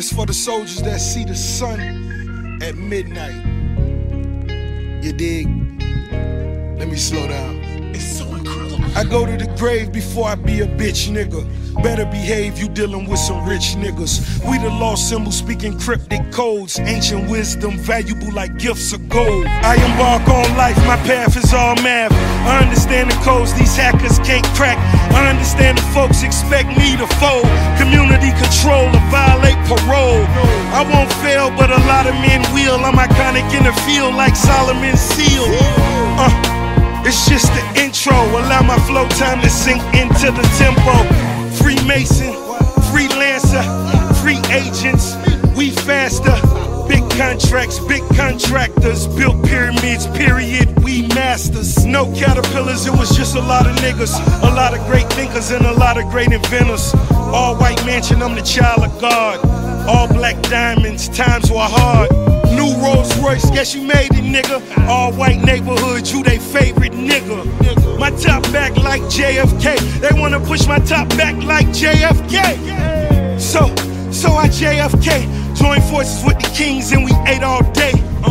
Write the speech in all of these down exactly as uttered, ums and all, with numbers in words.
This for the soldiers that see the sun at midnight. You dig? Let me slow down. It's so incredible. I go to the grave before I be a bitch nigga. Better behave, you dealing with some rich niggas. We the lost symbol speaking cryptic codes. Ancient wisdom, valuable like gifts of gold. I embark on life, my path is all math. I understand the codes these hackers can't crack. I understand the folks expect me to fold. Community control or violate parole. I won't fail, but a lot of men will. I'm iconic in the field like Solomon's seal. Uh, it's just the intro. Allow my flow time to sink into the tempo. Freemason, freelancer, free agents, we faster. Big contracts, big contractors, built pyramids, period, we masters. No caterpillars, it was just a lot of niggas. A lot of great thinkers and a lot of great inventors. All white mansion, I'm the child of God. All black diamonds, times were hard. New Rolls Royce, guess you made it, nigga. All white neighborhood, you they favorite nigga. My top back like J F K. They wanna push my top back like J F K. So, so I J F K. Join forces with the kings and we ate all day.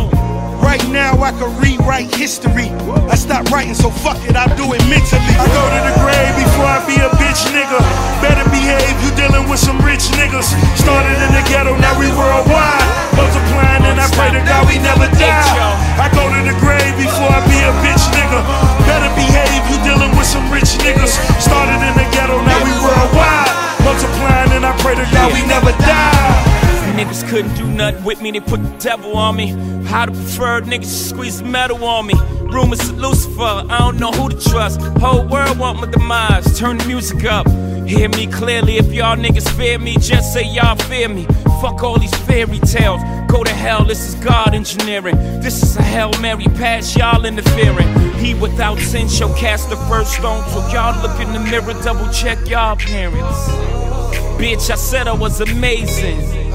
Right now I can rewrite history. I stopped writing, so fuck it, I'll do it mentally. I go to the grave before I be a bitch nigga. Better behave, you dealing with some rich niggas. Started in the ghetto, now we worldwide. Multiplying and I pray to God we never die. I go to the grave before I be a bitch nigga. Better behave, you dealing with some rich niggas. Started in the ghetto, now we worldwide. Multiplying and I pray to God we never die. Niggas couldn't do nothing with me, they put the devil on me. How the preferred niggas squeeze the metal on me. Rumors of Lucifer, I don't know who to trust. Whole world want my demise, turn the music up. Hear me clearly, if y'all niggas fear me, just say y'all fear me. Fuck all these fairy tales, go to hell, this is God engineering. This is a Hail Mary pass, y'all interfering. He without sin shall cast the first stone. So y'all look in the mirror, double check y'all parents. Bitch, I said I was amazing.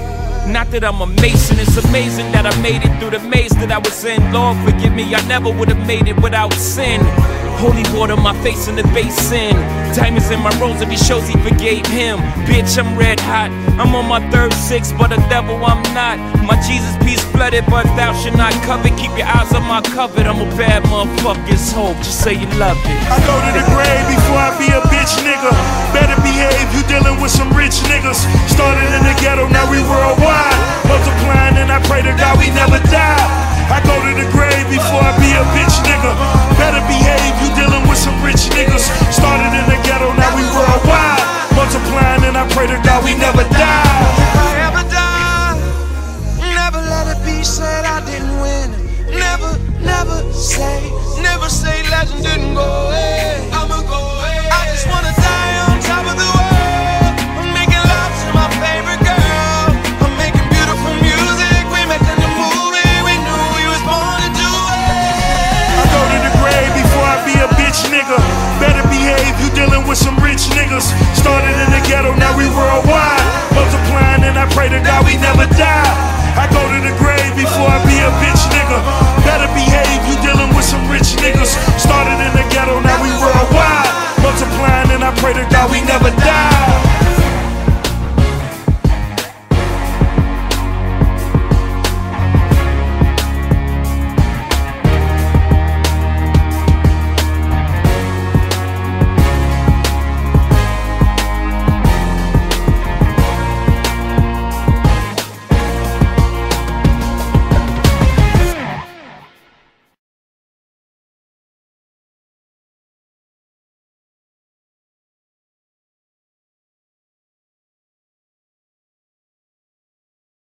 Not that I'm a mason, it's amazing that I made it through the maze that I was in. Lord forgive me, I never would have made it without sin. Holy water, my face in the basin. Diamonds in my rosary shows he forgave him. Bitch, I'm red hot, I'm on my third six, but a devil I'm not. My Jesus peace flooded, but thou shalt not covet. Keep your eyes on my covet, I'm a bad motherfucker's hope, just say you love it. I go to the grave before I be a bitch nigga. Better behave, you dealing with some rich niggas. Started in the ghetto, now we worldwide. Multiplying and I pray to God we never die. I go to the grave before I be a bitch nigga. Better behave, you dealing with some rich niggas. Started in the ghetto, now we worldwide. Multiplying and I pray to God we never